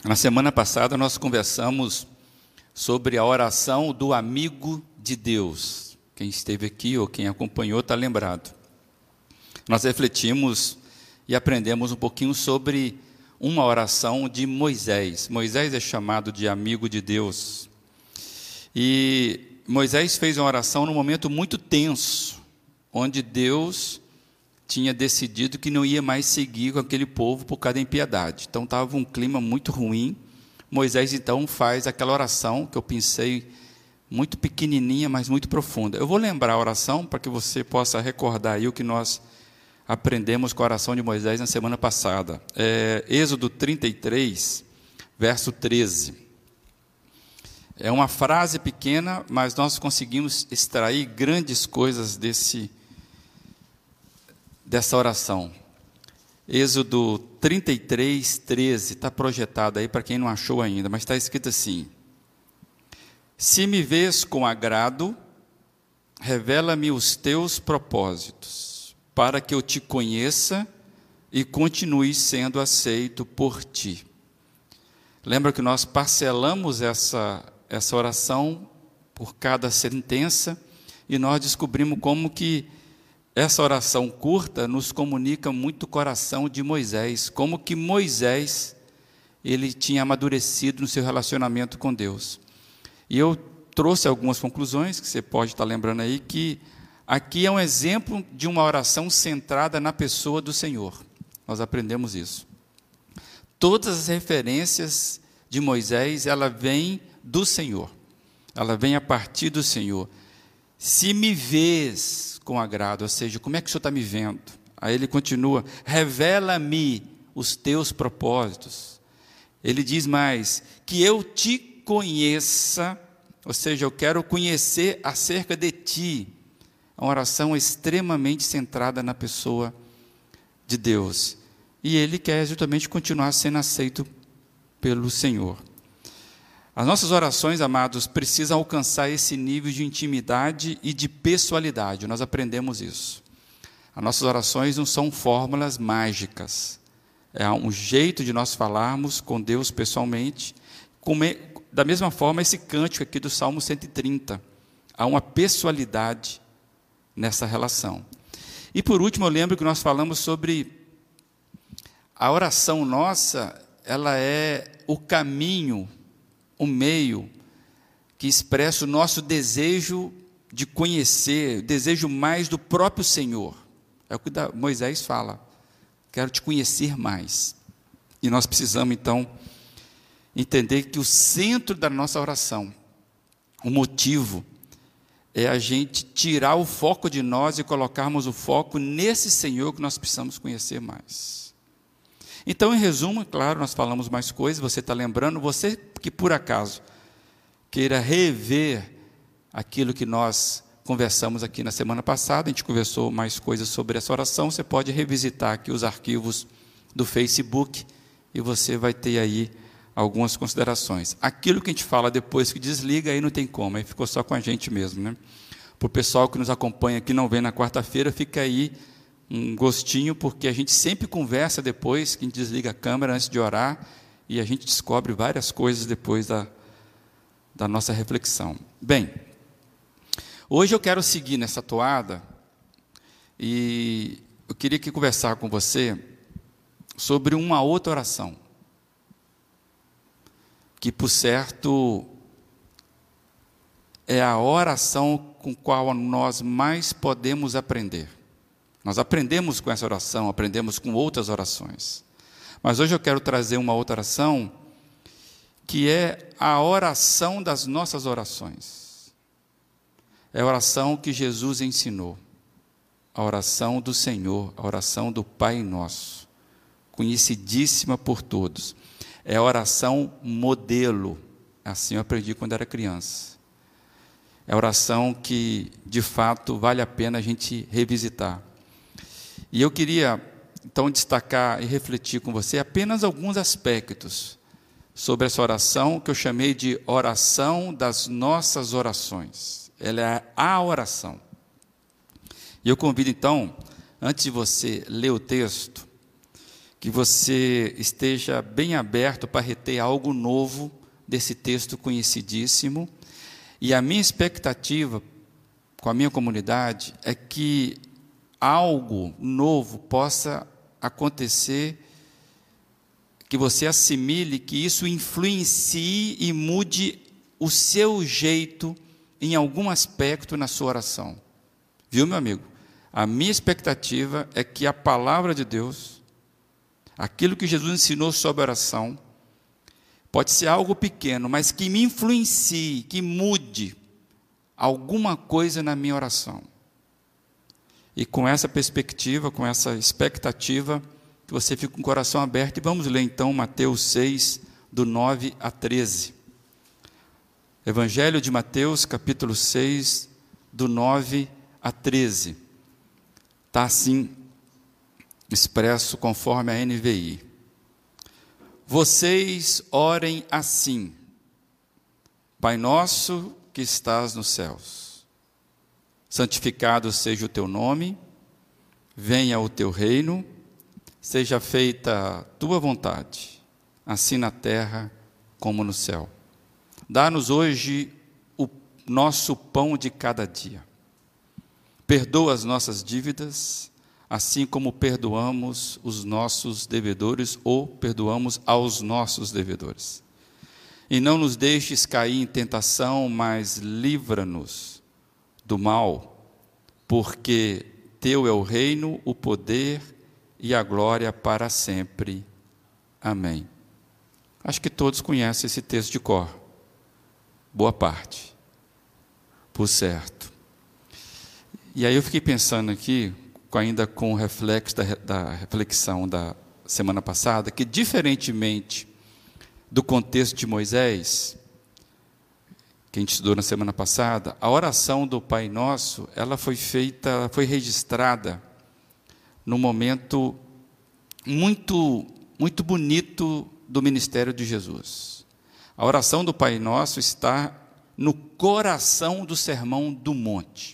Na semana passada nós conversamos sobre a oração do amigo de Deus. Quem esteve aqui ou quem acompanhou está lembrado. Nós refletimos e aprendemos um pouquinho sobre uma oração de Moisés. Moisés é chamado de amigo de Deus. E Moisés fez uma oração num momento muito tenso, onde Deus tinha decidido que não ia mais seguir com aquele povo por causa da impiedade. Então estava um clima muito ruim. Moisés então faz aquela oração que eu pensei muito pequenininha, mas muito profunda. Eu vou lembrar a oração para que você possa recordar aí o que nós aprendemos com a oração de Moisés na semana passada. Êxodo 33, verso 13. É uma frase pequena, mas nós conseguimos extrair grandes coisas dessa oração. Êxodo 33, 13, está projetado aí para quem não achou ainda, mas está escrito assim: se me vês com agrado, revela-me os teus propósitos, para que eu te conheça e continue sendo aceito por ti. Lembra que nós parcelamos essa oração por cada sentença, e nós descobrimos como que essa oração curta nos comunica muito o coração de Moisés, como que Moisés ele tinha amadurecido no seu relacionamento com Deus. E eu trouxe algumas conclusões, que você pode estar lembrando aí, que aqui é um exemplo de uma oração centrada na pessoa do Senhor. Nós aprendemos isso. Todas as referências de Moisés, ela vem do Senhor. Ela vem a partir do Senhor. Se me vês com agrado, ou seja, como é que o Senhor está me vendo? Aí ele continua, revela-me os teus propósitos. Ele diz mais, que eu te conheça, ou seja, eu quero conhecer acerca de ti. É uma oração extremamente centrada na pessoa de Deus. E ele quer justamente continuar sendo aceito pelo Senhor. As nossas orações, amados, precisam alcançar esse nível de intimidade e de pessoalidade. Nós aprendemos isso. As nossas orações não são fórmulas mágicas. É um jeito de nós falarmos com Deus pessoalmente. Da mesma forma, esse cântico aqui do Salmo 130. Há uma pessoalidade nessa relação. E por último, eu lembro que nós falamos sobre a oração nossa, ela é o caminho, o meio que expressa o nosso desejo de conhecer, desejo mais do próprio Senhor. É o que Moisés fala, quero te conhecer mais. E nós precisamos então entender que o centro da nossa oração, o motivo, é a gente tirar o foco de nós e colocarmos o foco nesse Senhor que nós precisamos conhecer mais. Então, em resumo, claro, nós falamos mais coisas, você está lembrando, você que por acaso queira rever aquilo que nós conversamos aqui na semana passada, a gente conversou mais coisas sobre essa oração, você pode revisitar aqui os arquivos do Facebook e você vai ter aí algumas considerações. Aquilo que a gente fala depois que desliga, aí não tem como, aí ficou só com a gente mesmo, né? Para o pessoal que nos acompanha aqui, não vem na quarta-feira, fica aí um gostinho, porque a gente sempre conversa depois, que a gente desliga a câmera antes de orar, e a gente descobre várias coisas depois da nossa reflexão. Bem, hoje eu quero seguir nessa toada, e eu queria aqui conversar com você sobre uma outra oração, que por certo é a oração com a qual nós mais podemos aprender. Nós aprendemos com essa oração, aprendemos com outras orações. Mas hoje eu quero trazer uma outra oração, que é a oração das nossas orações. É a oração que Jesus ensinou. A oração do Senhor, a oração do Pai Nosso. Conhecidíssima por todos. É a oração modelo. Assim eu aprendi quando era criança. É a oração que, de fato, vale a pena a gente revisitar. E eu queria, então, destacar e refletir com você apenas alguns aspectos sobre essa oração, que eu chamei de oração das nossas orações. Ela é a oração. E eu convido, então, antes de você ler o texto, que você esteja bem aberto para reter algo novo desse texto conhecidíssimo. E a minha expectativa com a minha comunidade é que algo novo possa acontecer, que você assimile, que isso influencie e mude o seu jeito em algum aspecto na sua oração. Viu, meu amigo? A minha expectativa é que a palavra de Deus, aquilo que Jesus ensinou sobre oração, pode ser algo pequeno, mas que me influencie, que mude alguma coisa na minha oração. E com essa perspectiva, com essa expectativa, que você fique com o coração aberto. E vamos ler então Mateus 6, do 9 a 13. Evangelho de Mateus, capítulo 6, do 9 a 13. Está assim expresso conforme a NVI. Vocês orem assim: Pai nosso que estás nos céus, santificado seja o teu nome, venha o teu reino, seja feita a tua vontade, assim na terra como no céu. Dá-nos hoje o nosso pão de cada dia. Perdoa as nossas dívidas, assim como perdoamos os nossos devedores, ou perdoamos aos nossos devedores. E não nos deixes cair em tentação, mas livra-nos do mal, porque teu é o reino, o poder e a glória para sempre. Amém. Acho que todos conhecem esse texto de cor. Boa parte. Por certo. E aí eu fiquei pensando aqui, ainda com o reflexo da reflexão da semana passada, que diferentemente do contexto de Moisés, que a gente estudou na semana passada, a oração do Pai Nosso, ela foi registrada num momento muito, muito bonito do ministério de Jesus. A oração do Pai Nosso está no coração do Sermão do Monte.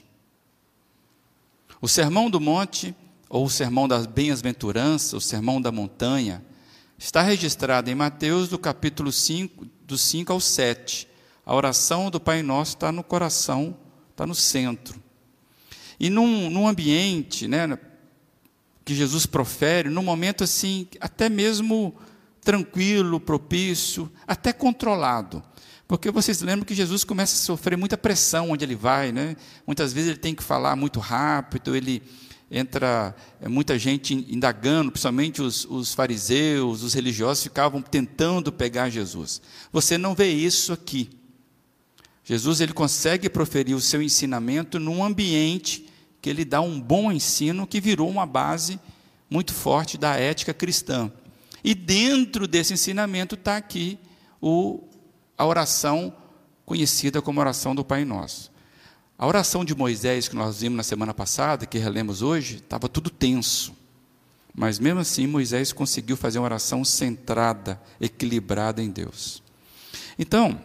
O Sermão do Monte, ou o Sermão das Bem-aventuranças, o Sermão da Montanha, está registrado em Mateus, do capítulo 5, do 5 ao 7. A oração do Pai Nosso está no coração, está no centro. E num ambiente, né, que Jesus profere, num momento assim, até mesmo tranquilo, propício, até controlado. Porque vocês lembram que Jesus começa a sofrer muita pressão onde ele vai, né? Muitas vezes ele tem que falar muito rápido, ele entra muita gente indagando, principalmente os fariseus, os religiosos ficavam tentando pegar Jesus. Você não vê isso aqui. Jesus ele consegue proferir o seu ensinamento num ambiente que ele dá um bom ensino que virou uma base muito forte da ética cristã. E dentro desse ensinamento está aqui a oração conhecida como oração do Pai Nosso. A oração de Moisés, que nós vimos na semana passada, que relemos hoje, estava tudo tenso. Mas mesmo assim, Moisés conseguiu fazer uma oração centrada, equilibrada em Deus. Então,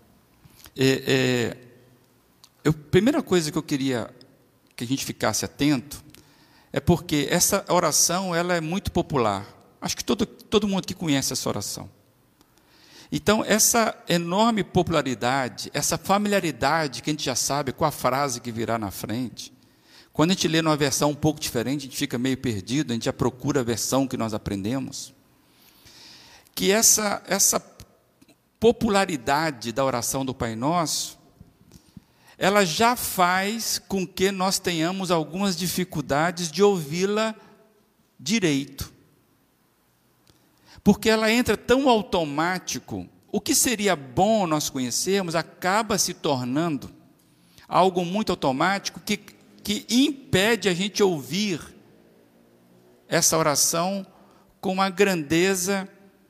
a primeira coisa que eu queria que a gente ficasse atento é porque essa oração ela é muito popular. Acho que todo mundo que conhece essa oração. Então, essa enorme popularidade, essa familiaridade que a gente já sabe com a frase que virá na frente, quando a gente lê numa versão um pouco diferente, a gente fica meio perdido, a gente já procura a versão que nós aprendemos, que essa popularidade da oração do Pai Nosso, ela já faz com que nós tenhamos algumas dificuldades de ouvi-la direito. Porque ela entra tão automático, o que seria bom nós conhecermos acaba se tornando algo muito automático que impede a gente ouvir essa oração com a grandeza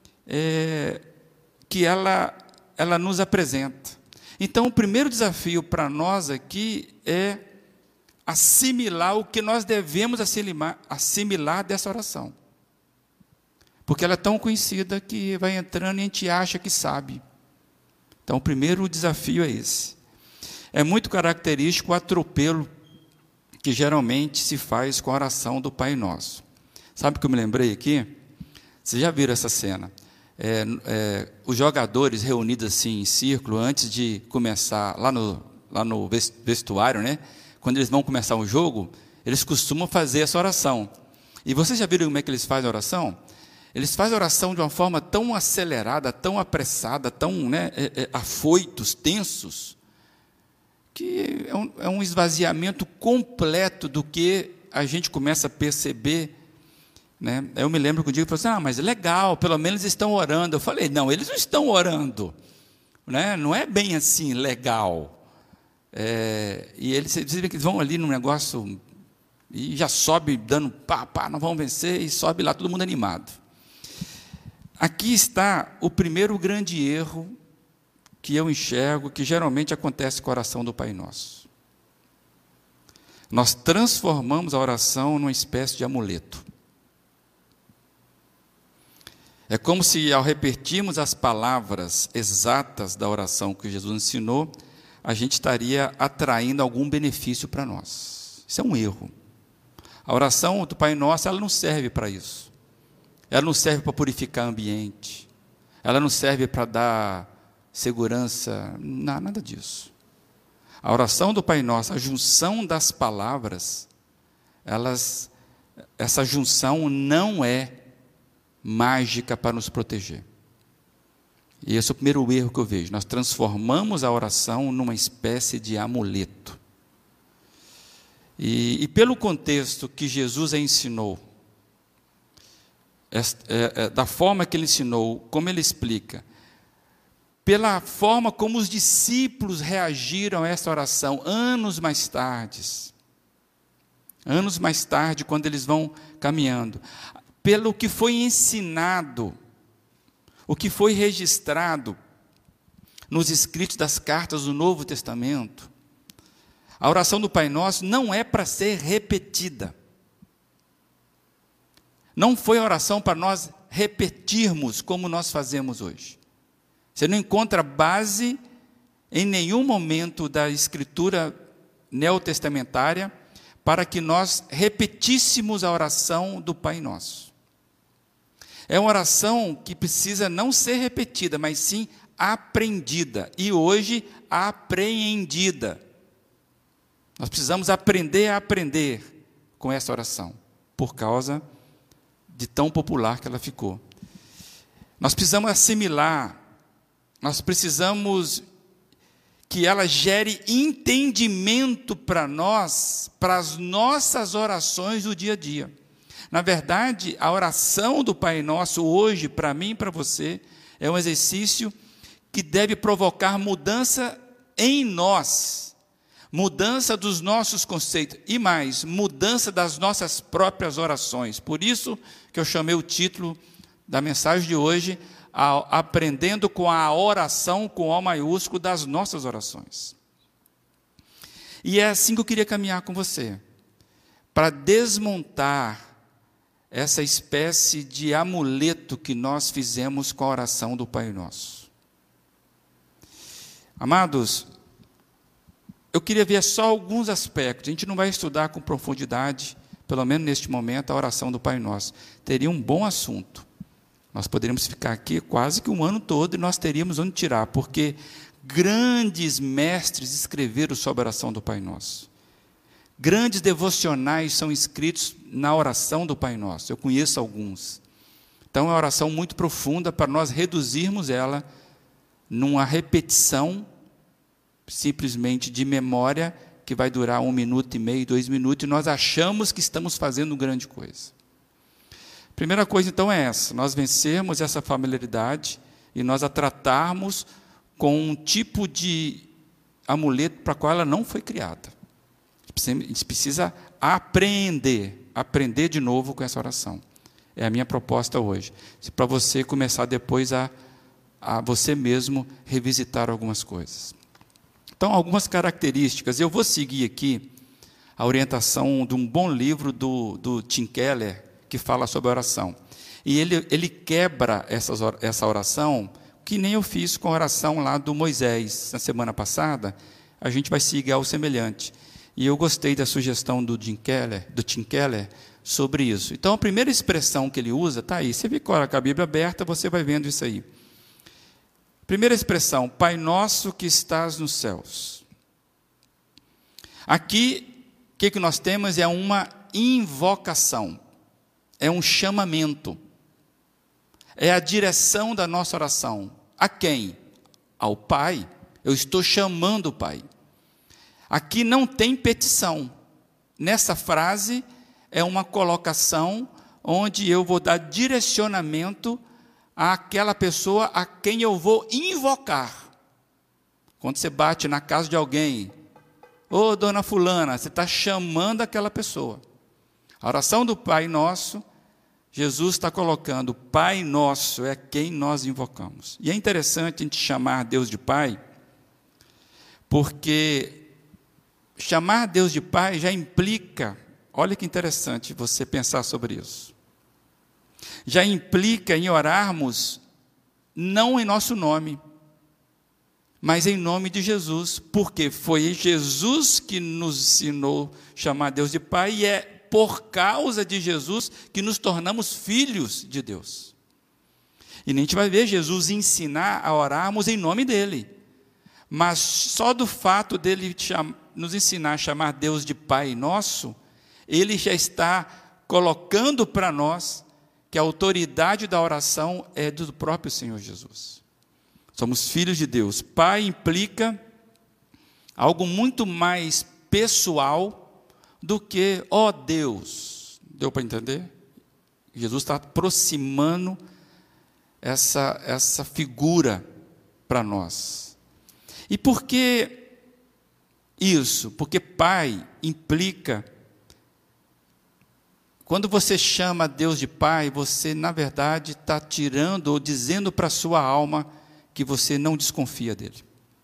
que ela nos apresenta. Então, o primeiro desafio para nós aqui é assimilar o que nós devemos assimilar dessa oração. Porque ela é tão conhecida que vai entrando e a gente acha que sabe. Então, o primeiro desafio é esse. É muito característico o atropelo que geralmente se faz com a oração do Pai Nosso. Sabe o que eu me lembrei aqui? Vocês já viram essa cena? Os jogadores reunidos assim em círculo antes de começar lá no vestuário, né? Quando eles vão começar o jogo, eles costumam fazer essa oração. E vocês já viram como é que eles fazem a oração? Eles fazem a oração de uma forma tão acelerada, tão apressada, tão afoitos, tensos, que é um esvaziamento completo do que a gente começa a perceber. Né? Eu me lembro que um dia eu falei assim, mas é legal, pelo menos eles estão orando. Eu falei, não, eles não estão orando. Né? Não é bem assim, legal. E eles vão ali num negócio e já sobe dando pá, nós vamos vencer, e sobe lá todo mundo animado. Aqui está o primeiro grande erro que eu enxergo, que geralmente acontece com a oração do Pai Nosso. Nós transformamos a oração numa espécie de amuleto. É como se, ao repetirmos as palavras exatas da oração que Jesus ensinou, a gente estaria atraindo algum benefício para nós. Isso é um erro. A oração do Pai Nosso, ela não serve para isso. Ela não serve para purificar o ambiente. Ela não serve para dar segurança, nada disso. A oração do Pai Nosso, a junção das palavras, essa junção não é mágica para nos proteger. E esse é o primeiro erro que eu vejo. Nós transformamos a oração numa espécie de amuleto. E pelo contexto que Jesus ensinou, da forma que ele ensinou, como ele explica, pela forma como os discípulos reagiram a essa oração anos mais tarde, quando eles vão caminhando, pelo que foi ensinado, o que foi registrado nos escritos das cartas do Novo Testamento, a oração do Pai Nosso não é para ser repetida. Não foi oração para nós repetirmos como nós fazemos hoje. Você não encontra base em nenhum momento da Escritura neotestamentária para que nós repetíssemos a oração do Pai Nosso. É uma oração que precisa não ser repetida, mas sim aprendida. E hoje, apreendida. Nós precisamos aprender a aprender com essa oração, por causa de tão popular que ela ficou. Nós precisamos assimilar, nós precisamos que ela gere entendimento para nós, para as nossas orações do dia a dia. Na verdade, a oração do Pai Nosso hoje, para mim e para você, é um exercício que deve provocar mudança em nós, mudança dos nossos conceitos e mais, mudança das nossas próprias orações. Por isso que eu chamei o título da mensagem de hoje, aprendendo com a oração com O maiúsculo das nossas orações. E é assim que eu queria caminhar com você, para desmontar essa espécie de amuleto que nós fizemos com a oração do Pai Nosso. Amados, eu queria ver só alguns aspectos. A gente não vai estudar com profundidade, pelo menos neste momento, a oração do Pai Nosso. Teria um bom assunto. Nós poderíamos ficar aqui quase que um ano todo e nós teríamos onde tirar, porque grandes mestres escreveram sobre a oração do Pai Nosso. Grandes devocionais são escritos na oração do Pai Nosso. Eu conheço alguns. Então, é uma oração muito profunda para nós reduzirmos ela numa repetição simplesmente de memória, que vai durar 1 minuto e meio, 2 minutos, e nós achamos que estamos fazendo grande coisa. Primeira coisa, então, é essa: nós vencermos essa familiaridade e nós a tratarmos com um tipo de amuleto para qual ela não foi criada. A gente precisa aprender de novo com essa oração. É a minha proposta hoje. Para você começar depois a você mesmo revisitar algumas coisas. Então, algumas características. Eu vou seguir aqui a orientação de um bom livro do Tim Keller, que fala sobre a oração. E ele quebra essa oração, que nem eu fiz com a oração lá do Moisés, na semana passada. A gente vai seguir algo semelhante. E eu gostei da sugestão do Tim Keller, sobre isso. Então, a primeira expressão que ele usa, está aí. Você fica com a Bíblia aberta, você vai vendo isso aí. Primeira expressão, Pai nosso que estás nos céus. Aqui, o que nós temos é uma invocação, é um chamamento, é a direção da nossa oração. A quem? Ao Pai. Eu estou chamando o Pai. Aqui não tem petição. Nessa frase é uma colocação onde eu vou dar direcionamento àquela pessoa a quem eu vou invocar. Quando você bate na casa de alguém, ô dona fulana, você está chamando aquela pessoa. A oração do Pai Nosso, Jesus está colocando, Pai Nosso é quem nós invocamos. E é interessante a gente chamar Deus de Pai, porque chamar Deus de Pai já implica, olha que interessante você pensar sobre isso, já implica em orarmos não em nosso nome, mas em nome de Jesus, porque foi Jesus que nos ensinou a chamar Deus de Pai, e é por causa de Jesus que nos tornamos filhos de Deus. E a gente vai ver Jesus ensinar a orarmos em nome dele, mas só do fato dele nos ensinar a chamar Deus de Pai Nosso, ele já está colocando para nós que a autoridade da oração é do próprio Senhor Jesus. Somos filhos de Deus. Pai implica algo muito mais pessoal do que, ó Deus. Deu para entender? Jesus está aproximando essa figura para nós. E por que isso? Porque Pai implica, quando você chama Deus de Pai, você, na verdade, está tirando ou dizendo para a sua alma que você não desconfia dele.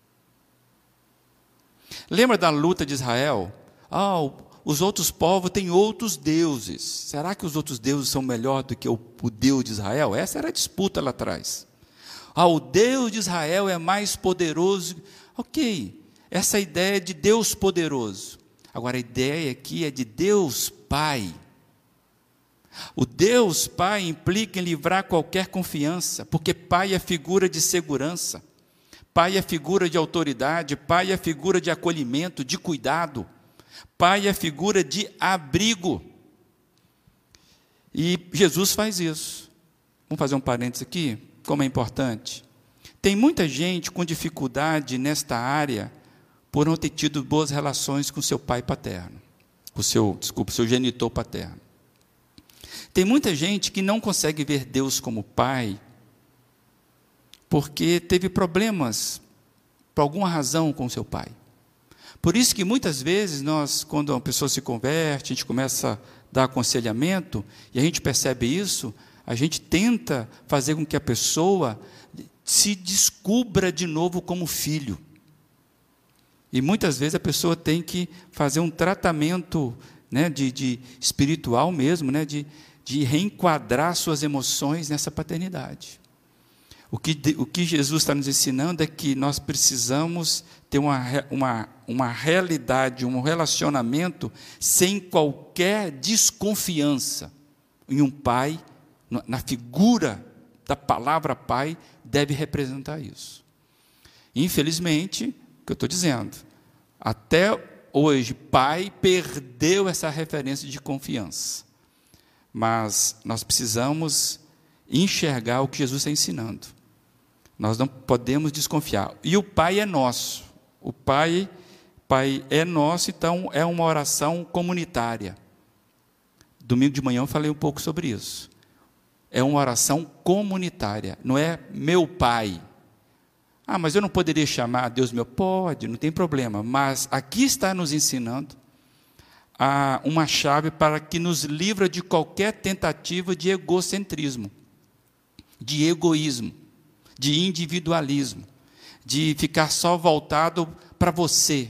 Lembra da luta de Israel? Os outros povos têm outros deuses. Será que os outros deuses são melhor do que o Deus de Israel? Essa era a disputa lá atrás. O Deus de Israel é mais poderoso. Ok, essa ideia é de Deus poderoso. Agora, a ideia aqui é de Deus Pai. O Deus Pai implica em livrar qualquer confiança, porque Pai é figura de segurança, Pai é figura de autoridade, Pai é figura de acolhimento, de cuidado, Pai é figura de abrigo. E Jesus faz isso. Vamos fazer um parênteses aqui, como é importante. Tem muita gente com dificuldade nesta área por não ter tido boas relações com seu pai paterno, seu genitor paterno. Tem muita gente que não consegue ver Deus como Pai, porque teve problemas, por alguma razão, com seu pai. Por isso que muitas vezes quando uma pessoa se converte, a gente começa a dar aconselhamento, e a gente percebe isso, a gente tenta fazer com que a pessoa se descubra de novo como filho. E muitas vezes a pessoa tem que fazer um tratamento, né, de espiritual mesmo, né, de reenquadrar suas emoções nessa paternidade. O que Jesus está nos ensinando é que nós precisamos ter uma realidade, um relacionamento sem qualquer desconfiança em um pai, na figura da palavra pai, deve representar isso. Infelizmente, o que eu estou dizendo, até hoje, pai perdeu essa referência de confiança. Mas nós precisamos enxergar o que Jesus está ensinando. Nós não podemos desconfiar. E o Pai é nosso. O Pai é nosso, então é uma oração comunitária. Domingo de manhã eu falei um pouco sobre isso. É uma oração comunitária, não é meu Pai. Mas eu não poderia chamar Deus meu? Pode, não tem problema. Mas aqui está nos ensinando uma chave para que nos livra de qualquer tentativa de egocentrismo, de egoísmo, de individualismo, de ficar só voltado para você.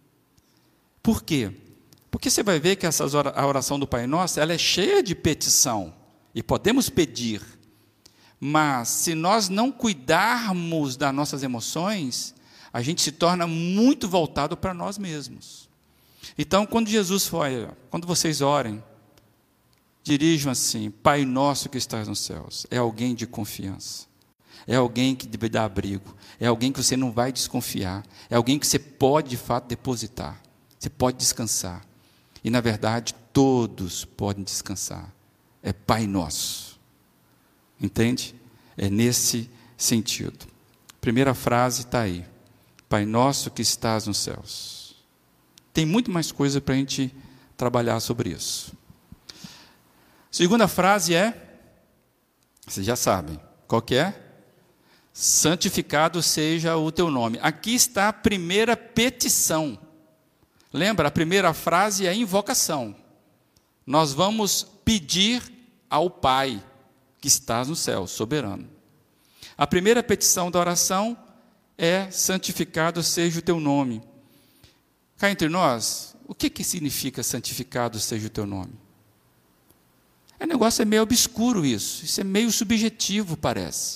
Por quê? Porque você vai ver que a oração do Pai Nosso, ela é cheia de petição, e podemos pedir, mas se nós não cuidarmos das nossas emoções, a gente se torna muito voltado para nós mesmos. Então, quando Jesus quando vocês orem, dirijam assim: Pai nosso que estás nos céus. É alguém de confiança. É alguém que deve dar abrigo. É alguém que você não vai desconfiar. É alguém que você pode, de fato, depositar. Você pode descansar. E, na verdade, todos podem descansar. É Pai nosso. Entende? É nesse sentido. Primeira frase está aí. Pai nosso que estás nos céus. Tem muito mais coisa para a gente trabalhar sobre isso. Segunda frase é, vocês já sabem, qual que é? Santificado seja o teu nome. Aqui está a primeira petição. Lembra, a primeira frase é invocação. Nós vamos pedir ao Pai que está no céu, soberano. A primeira petição da oração é: santificado seja o teu nome. Cá entre nós, o que significa santificado seja o teu nome? O negócio é meio obscuro isso é meio subjetivo, parece.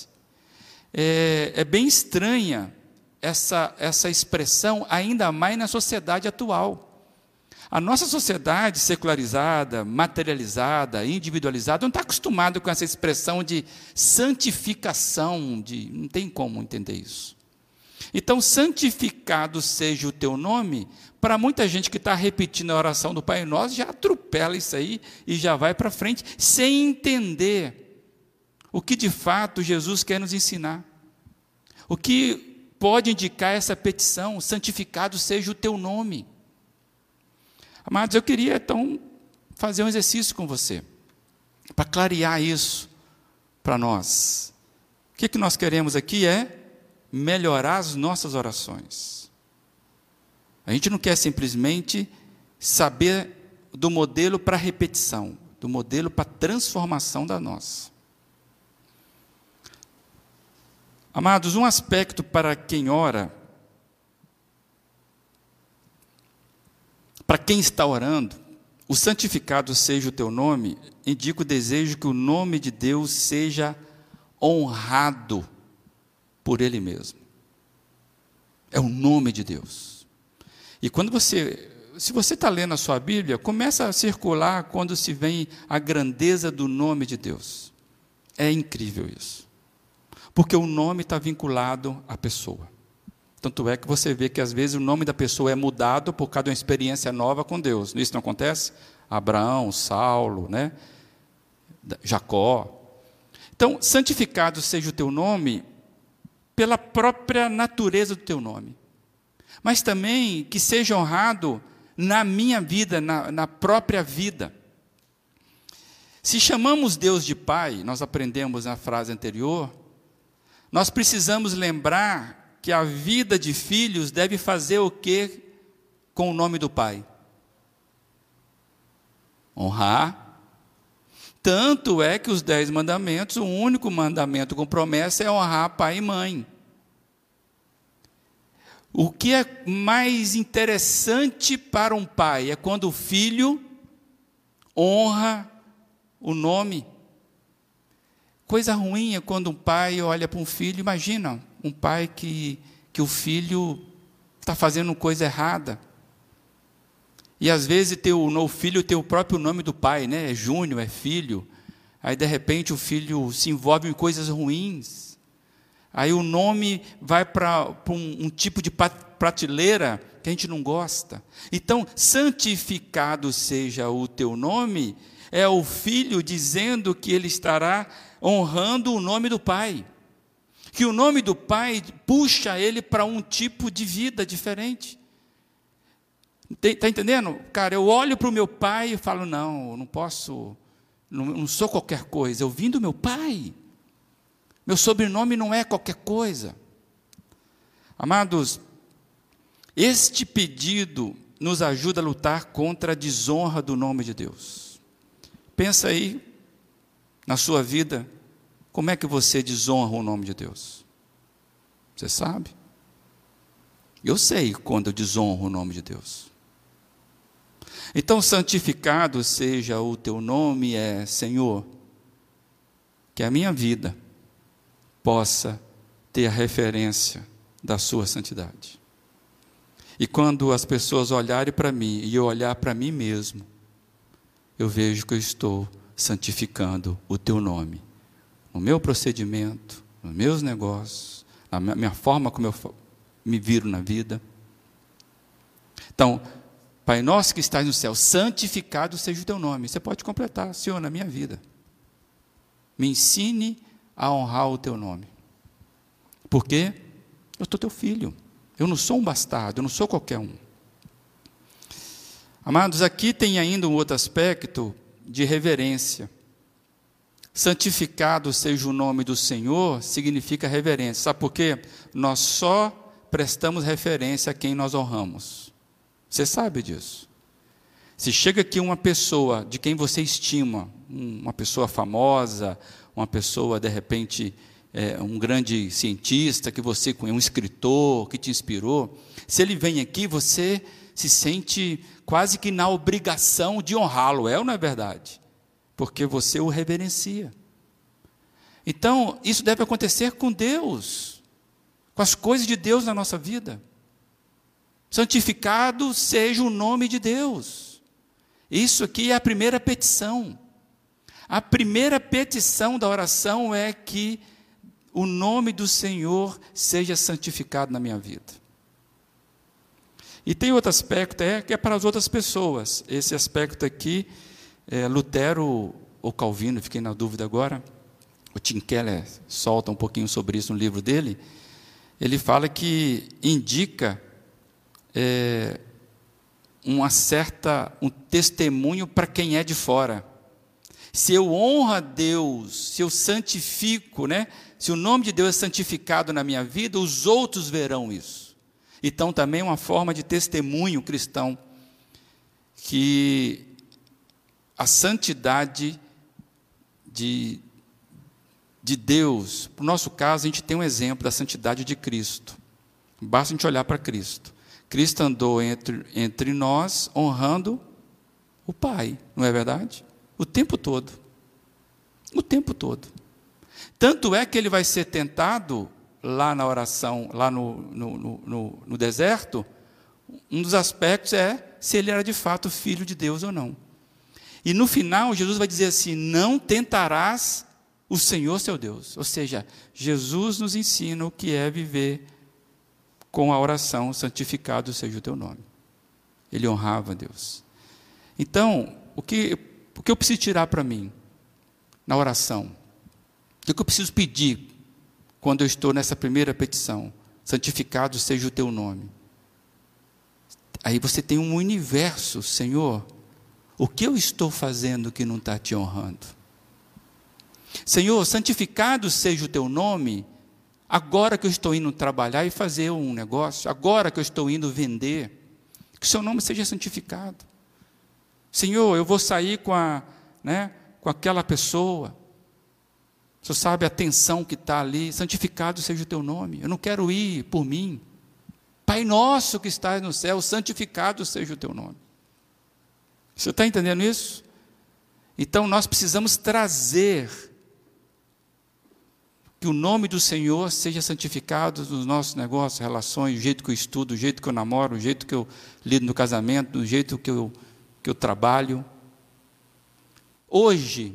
É bem estranha essa expressão, ainda mais na sociedade atual. A nossa sociedade secularizada, materializada, individualizada, não está acostumada com essa expressão de santificação, não tem como entender isso. Então, santificado seja o teu nome, para muita gente que está repetindo a oração do Pai Nosso, já atropela isso aí e já vai para frente, sem entender o que de fato Jesus quer nos ensinar. O que pode indicar essa petição: santificado seja o teu nome. Amados, eu queria então fazer um exercício com você, para clarear isso para nós. O que nós queremos aqui é melhorar as nossas orações. A gente não quer simplesmente saber do modelo para repetição, do modelo para transformação da nossa. Amados, um aspecto para quem ora, para quem está orando, o santificado seja o teu nome, indica o desejo que o nome de Deus seja honrado por Ele mesmo. É o nome de Deus. E quando se você está lendo a sua Bíblia, começa a circular quando se vem a grandeza do nome de Deus. É incrível isso. Porque o nome está vinculado à pessoa. Tanto é que você vê que às vezes o nome da pessoa é mudado por causa de uma experiência nova com Deus. Isso não acontece? Abraão, Saulo, né? Jacó. Então, santificado seja o teu nome pela própria natureza do teu nome. Mas também que seja honrado na minha vida, na própria vida. Se chamamos Deus de Pai, nós aprendemos na frase anterior, nós precisamos lembrar que a vida de filhos deve fazer o quê com o nome do Pai? Honrar. Tanto é que os 10 mandamentos, o único mandamento com promessa é honrar pai e mãe. O que é mais interessante para um pai é quando o filho honra o nome. Coisa ruim é quando um pai olha para um filho, imagina, um pai que o filho está fazendo coisa errada. E às vezes o filho tem o próprio nome do pai, né? É Júnior, é filho. Aí de repente o filho se envolve em coisas ruins. Aí o nome vai para um tipo de prateleira que a gente não gosta. Então, santificado seja o teu nome, é o filho dizendo que ele estará honrando o nome do pai. Que o nome do pai puxa ele para um tipo de vida diferente. Está entendendo? Cara, eu olho para o meu pai e falo, não, eu não posso, não sou qualquer coisa, eu vim do meu pai. Meu sobrenome não é qualquer coisa. Amados, este pedido nos ajuda a lutar contra a desonra do nome de Deus. Pensa aí, na sua vida, como é que você desonra o nome de Deus? Você sabe? Eu sei quando eu desonro o nome de Deus. Então, santificado seja o teu nome, Senhor, que a minha vida possa ter a referência da sua santidade. E quando as pessoas olharem para mim e eu olhar para mim mesmo, eu vejo que eu estou santificando o teu nome, no meu procedimento, nos meus negócios, na minha forma como eu me viro na vida. Então, Pai nosso que estás no céu, santificado seja o teu nome. Você pode completar: Senhor, na minha vida, me ensine a honrar o teu nome. Porque eu sou teu filho, eu não sou um bastardo, eu não sou qualquer um. Amados, aqui tem ainda um outro aspecto de reverência. Santificado seja o nome do Senhor significa reverência. Sabe por quê? Nós só prestamos referência a quem nós honramos. Você sabe disso. Se chega aqui uma pessoa de quem você estima, uma pessoa famosa, uma pessoa, de repente, um grande cientista que você conhece, um escritor que te inspirou, se ele vem aqui, você se sente quase que na obrigação de honrá-lo, ou não é verdade? Porque você o reverencia. Então, isso deve acontecer com Deus, com as coisas de Deus na nossa vida. Santificado seja o nome de Deus. Isso aqui é a primeira petição. A primeira petição da oração é que o nome do Senhor seja santificado na minha vida. E tem outro aspecto, que é para as outras pessoas. Esse aspecto aqui, Lutero ou Calvino, fiquei na dúvida agora, o Tim Keller solta um pouquinho sobre isso no livro dele. Ele fala que indica um testemunho para quem é de fora. Se eu honro a Deus, se eu santifico, se o nome de Deus é santificado na minha vida, os outros verão isso. Então também é uma forma de testemunho cristão, que a santidade de Deus, para o nosso caso, a gente tem um exemplo da santidade de Cristo. Basta a gente olhar para Cristo. Cristo andou entre nós, honrando o Pai, não é verdade? O tempo todo. O tempo todo. Tanto é que ele vai ser tentado lá na oração, lá no deserto. Um dos aspectos é se ele era de fato filho de Deus ou não. E no final, Jesus vai dizer assim: não tentarás o Senhor seu Deus. Ou seja, Jesus nos ensina o que é viver com a oração: santificado seja o teu nome. Ele honrava a Deus. Então, o que eu preciso tirar para mim na oração? O que eu preciso pedir quando eu estou nessa primeira petição? Santificado seja o teu nome. Aí você tem um universo: Senhor, o que eu estou fazendo que não está te honrando? Senhor, santificado seja o teu nome, agora que eu estou indo trabalhar e fazer um negócio, agora que eu estou indo vender, que o seu nome seja santificado. Senhor, eu vou sair com aquela pessoa, o Senhor sabe a tensão que está ali, santificado seja o teu nome, eu não quero ir por mim. Pai nosso que estás no céu, santificado seja o teu nome. Você está entendendo isso? Então nós precisamos trazer que o nome do Senhor seja santificado nos nossos negócios, relações, o jeito que eu estudo, o jeito que eu namoro, o jeito que eu lido no casamento, o jeito que eu trabalho. Hoje,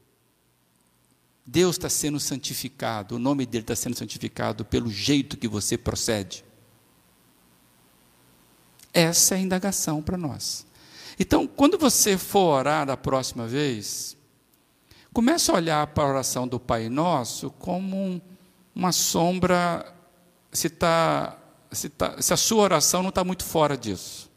Deus está sendo santificado, o nome dele está sendo santificado pelo jeito que você procede. Essa é a indagação para nós. Então, quando você for orar da próxima vez, comece a olhar para a oração do Pai Nosso como uma sombra, se a sua oração não está muito fora disso.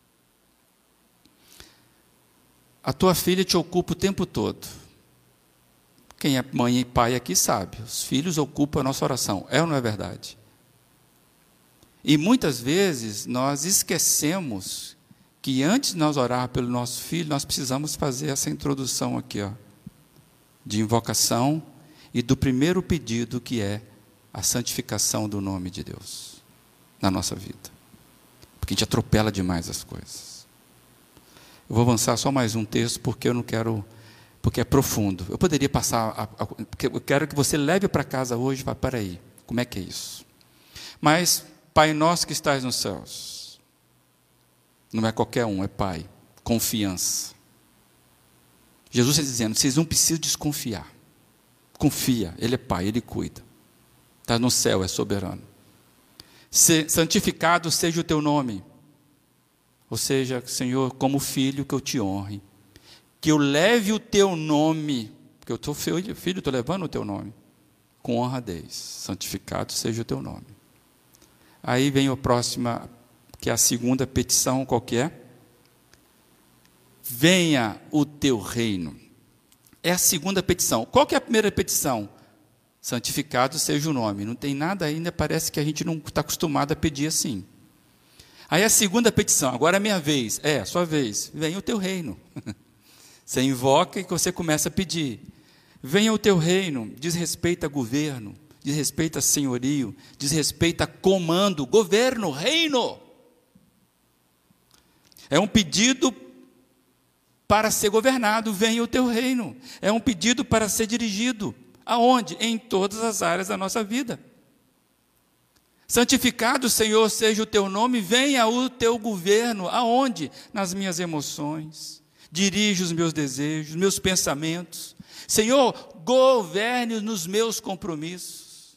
A tua filha te ocupa o tempo todo. Quem é mãe e pai aqui sabe, os filhos ocupam a nossa oração, é ou não é verdade? E muitas vezes nós esquecemos que antes de nós orar pelo nosso filho, nós precisamos fazer essa introdução aqui, de invocação e do primeiro pedido, que é a santificação do nome de Deus na nossa vida. Porque a gente atropela demais as coisas. Eu vou avançar só mais um texto, porque eu não quero, porque é profundo. Eu poderia passar, porque eu quero que você leve para casa hoje e fale: peraí, como é que é isso? Mas, Pai nosso que estás nos céus, não é qualquer um, é Pai, confiança. Jesus está dizendo, vocês não precisam desconfiar. Confia, Ele é Pai, Ele cuida. Está no céu, é soberano. Santificado seja o teu nome. Ou seja, Senhor, como filho, que eu te honre. Que eu leve o teu nome, porque eu estou filho, estou levando o teu nome. Com honradez. Santificado seja o teu nome. Aí vem a próxima, que é a segunda petição, qual que é? Venha o teu reino. É a segunda petição. Qual que é a primeira petição? Santificado seja o nome. Não tem nada ainda, parece que a gente não está acostumado a pedir assim. Aí a segunda petição, agora é a minha vez. É, a sua vez. Venha o teu reino. Você invoca e você começa a pedir. Venha o teu reino. Diz respeito a governo, diz respeito a senhorio, diz respeito a comando, governo, reino. É um pedido para ser governado, venha o teu reino. É um pedido para ser dirigido. Aonde? Em todas as áreas da nossa vida. Santificado, Senhor, seja o teu nome, venha o teu governo. Aonde? Nas minhas emoções. Dirige os meus desejos, meus pensamentos. Senhor, governe nos meus compromissos.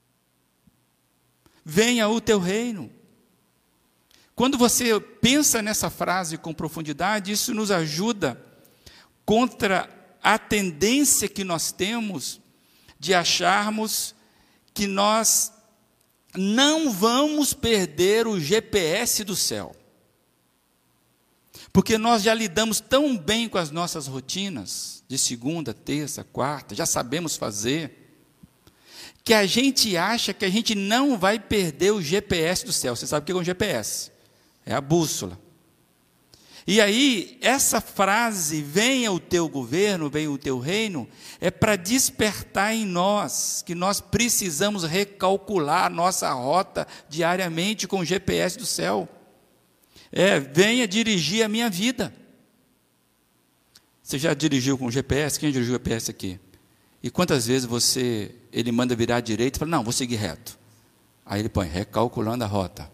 Venha o teu reino. Quando você pensa nessa frase com profundidade, isso nos ajuda contra a tendência que nós temos de acharmos que nós não vamos perder o GPS do céu. Porque nós já lidamos tão bem com as nossas rotinas, de segunda, terça, quarta, já sabemos fazer, que a gente acha que a gente não vai perder o GPS do céu. Você sabe o que é um GPS? É a bússola. E aí, essa frase, venha o teu governo, venha o teu reino, é para despertar em nós, que nós precisamos recalcular a nossa rota diariamente com o GPS do céu. Venha dirigir a minha vida. Você já dirigiu com o GPS? Quem dirigiu o GPS aqui? E quantas vezes ele manda virar à direita e fala, não, vou seguir reto. Aí ele põe, recalculando a rota.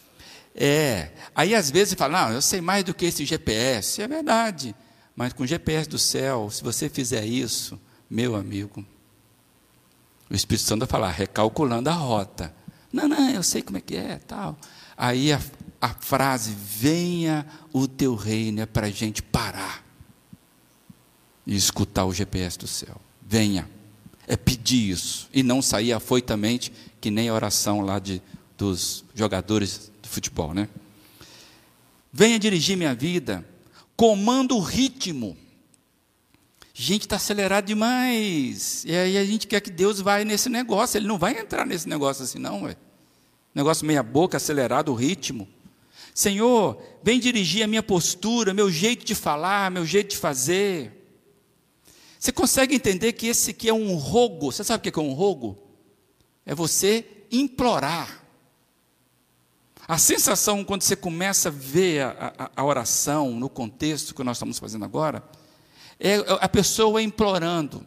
Aí às vezes ele fala, não, eu sei mais do que esse GPS. É verdade, mas com o GPS do céu, se você fizer isso, meu amigo, o Espírito Santo vai falar, recalculando a rota. Não, eu sei como é que é, tal. Aí a frase, venha o teu reino, é para a gente parar e escutar o GPS do céu. Venha, é pedir isso, e não sair afoitamente, que nem a oração lá dos jogadores de futebol, né? Venha dirigir minha vida, comanda o ritmo. Gente, está acelerado demais, e aí a gente quer que Deus vá nesse negócio, Ele não vai entrar nesse negócio assim não, ué. Negócio meia boca, acelerado o ritmo. Senhor, vem dirigir a minha postura, meu jeito de falar, meu jeito de fazer. Você consegue entender que esse aqui é um rogo? Você sabe o que é um rogo? É você implorar. A sensação, quando você começa a ver a oração no contexto que nós estamos fazendo agora, é a pessoa implorando.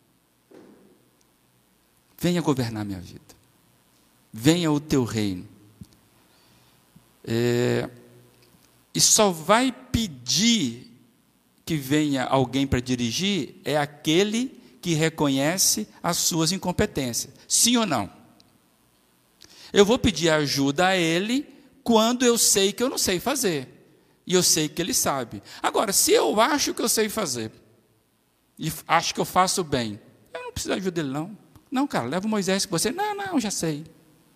Venha governar minha vida. Venha o teu reino. E só vai pedir que venha alguém para dirigir é aquele que reconhece as suas incompetências. Sim ou não? Eu vou pedir ajuda a ele quando eu sei que eu não sei fazer. E eu sei que ele sabe. Agora, se eu acho que eu sei fazer, e acho que eu faço bem, eu não preciso da ajuda dele, não. Não, cara, leva o Moisés com você. Não, já sei.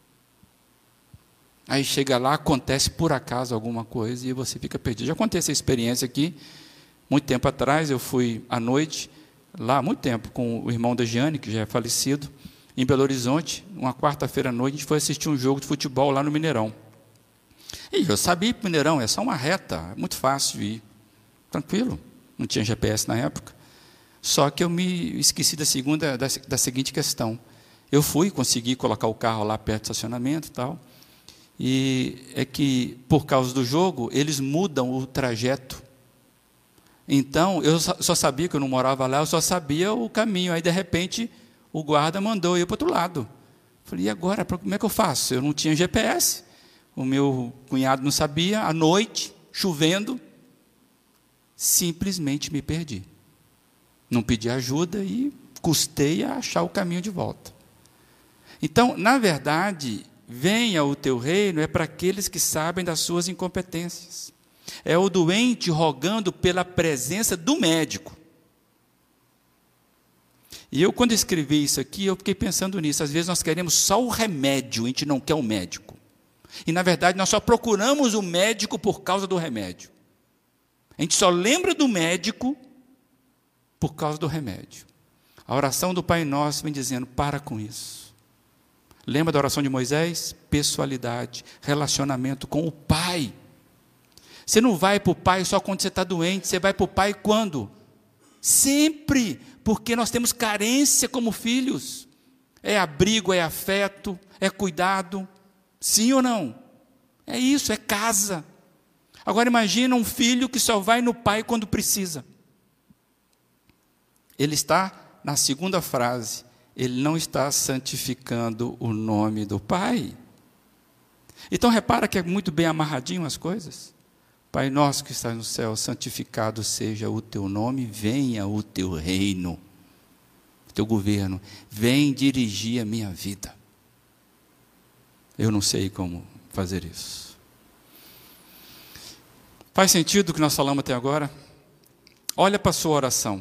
Aí chega lá, acontece por acaso alguma coisa e você fica perdido. Já contei essa experiência aqui. Muito tempo atrás, eu fui à noite, lá há muito tempo, com o irmão da Giane, que já é falecido, em Belo Horizonte, uma quarta-feira à noite, a gente foi assistir um jogo de futebol lá no Mineirão. E eu sabia que o Mineirão é só uma reta, é muito fácil de ir, tranquilo, não tinha GPS na época. Só que eu me esqueci da seguinte questão. Eu fui, consegui colocar o carro lá perto do estacionamento e tal, e é que, por causa do jogo, eles mudam o trajeto. Então, eu só sabia que eu não morava lá, eu só sabia o caminho. Aí, de repente, o guarda mandou eu para o outro lado. Falei, e agora, como é que eu faço? Eu não tinha GPS, o meu cunhado não sabia, à noite, chovendo, simplesmente me perdi. Não pedi ajuda e custei a achar o caminho de volta. Então, na verdade, venha o teu reino é para aqueles que sabem das suas incompetências. É o doente rogando pela presença do médico. E eu, quando escrevi isso aqui, eu fiquei pensando nisso. Às vezes nós queremos só o remédio, a gente não quer o médico. E, na verdade, nós só procuramos o médico por causa do remédio. A gente só lembra do médico por causa do remédio. A oração do Pai Nosso vem dizendo, para com isso. Lembra da oração de Moisés? Pessoalidade, relacionamento com o Pai. Você não vai para o Pai só quando você está doente, você vai para o Pai quando? Sempre, porque nós temos carência como filhos. É abrigo, é afeto, é cuidado. Sim ou não? É isso, é casa. Agora imagina um filho que só vai no pai quando precisa. Ele está na segunda frase, ele não está santificando o nome do Pai. Então repara que é muito bem amarradinho as coisas. Pai nosso que estás no céu, santificado seja o teu nome, venha o teu reino, o teu governo, vem dirigir a minha vida. Eu não sei como fazer isso. Faz sentido o que nós falamos até agora? Olha para a sua oração.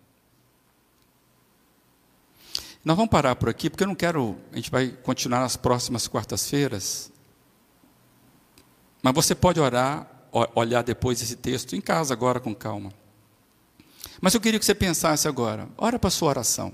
Nós vamos parar por aqui, porque eu não quero, a gente vai continuar nas próximas quartas-feiras, mas você pode orar, olhar depois esse texto em casa agora com calma. Mas eu queria que você pensasse agora, ora para a sua oração.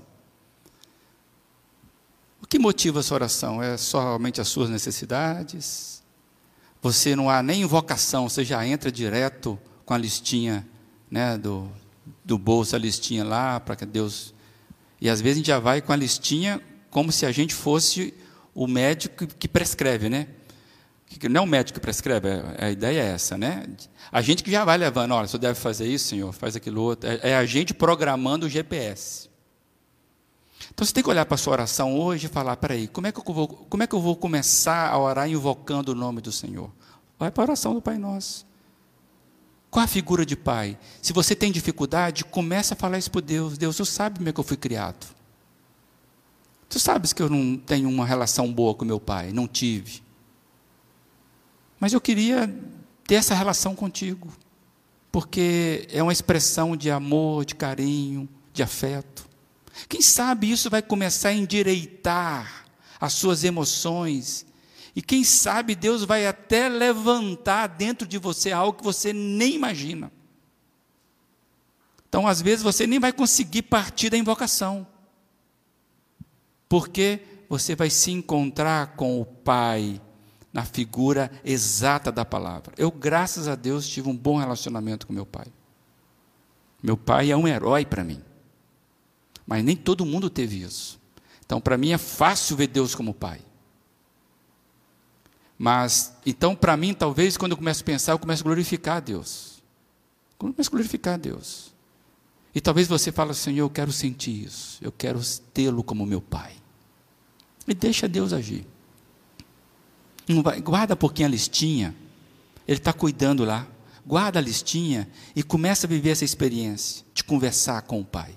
O que motiva a sua oração? É somente as suas necessidades? Você não há nem invocação, você já entra direto com a listinha, né, do bolso, a listinha lá, para que Deus... E às vezes a gente já vai com a listinha como se a gente fosse o médico que prescreve, né? Não é o médico que prescreve, a ideia é essa, né? A gente que já vai levando, olha, você deve fazer isso, Senhor, faz aquilo outro. É a gente programando o GPS. Então você tem que olhar para a sua oração hoje e falar, peraí, como é que eu vou começar a orar invocando o nome do Senhor? Vai para a oração do Pai Nosso. Qual a figura de pai? Se você tem dificuldade, começa a falar isso para Deus. Deus, tu sabe como é que eu fui criado. Tu sabes que eu não tenho uma relação boa com meu pai, não tive. Mas eu queria ter essa relação contigo, porque é uma expressão de amor, de carinho, de afeto. Quem sabe isso vai começar a endireitar as suas emoções, e quem sabe Deus vai até levantar dentro de você algo que você nem imagina. Então, às vezes, você nem vai conseguir partir da invocação, porque você vai se encontrar com o Pai, na figura exata da palavra. Eu, graças a Deus, tive um bom relacionamento com meu pai. Meu pai é um herói para mim. Mas nem todo mundo teve isso. Então, para mim, é fácil ver Deus como pai. Mas, então, para mim, talvez, quando eu começo a pensar, eu começo a glorificar a Deus. Eu começo a glorificar a Deus. E talvez você fale, Senhor, eu quero sentir isso. Eu quero tê-lo como meu pai. E deixa Deus agir. Não vai, guarda um pouquinho a listinha. Ele está cuidando lá. Guarda a listinha e começa a viver essa experiência de conversar com o Pai.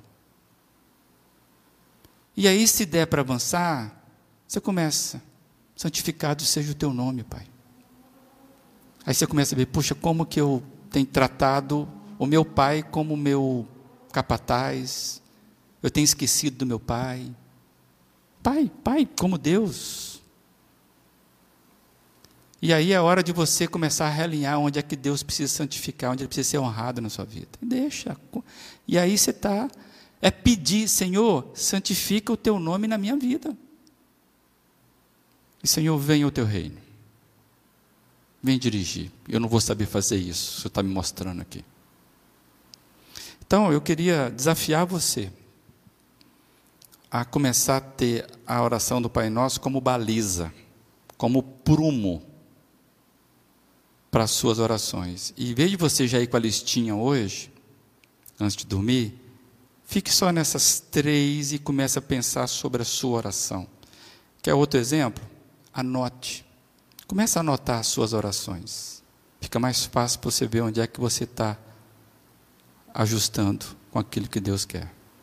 E aí, se der para avançar, você começa. Santificado seja o teu nome, Pai. Aí você começa a ver, puxa, como que eu tenho tratado o meu pai como meu capataz. Eu tenho esquecido do meu pai. Pai, como Deus. E aí é hora de você começar a realinhar onde é que Deus precisa santificar, onde Ele precisa ser honrado na sua vida. Deixa. E aí você está... É pedir, Senhor, santifica o teu nome na minha vida. E Senhor, venha o teu reino. Vem dirigir. Eu não vou saber fazer isso, o Senhor está me mostrando aqui. Então, eu queria desafiar você a começar a ter a oração do Pai Nosso como baliza, como prumo para as suas orações. E em vez de você já ir com a listinha hoje, antes de dormir, fique só nessas 3 e comece a pensar sobre a sua oração. Quer outro exemplo? Anote. Comece a anotar as suas orações. Fica mais fácil para você ver onde é que você está ajustando com aquilo que Deus quer.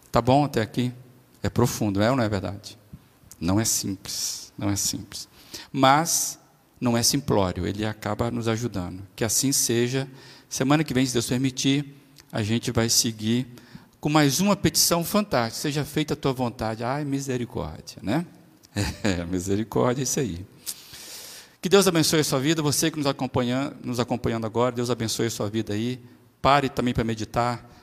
Tá bom até aqui? É profundo, é ou não é verdade? Não é simples, não é simples. Mas não é simplório, ele acaba nos ajudando. Que assim seja. Semana que vem, se Deus permitir, a gente vai seguir com mais uma petição fantástica. Seja feita a tua vontade. Ai, misericórdia, né? Misericórdia, é isso aí. Que Deus abençoe a sua vida. Você que nos acompanhando agora, Deus abençoe a sua vida aí. Pare também para meditar.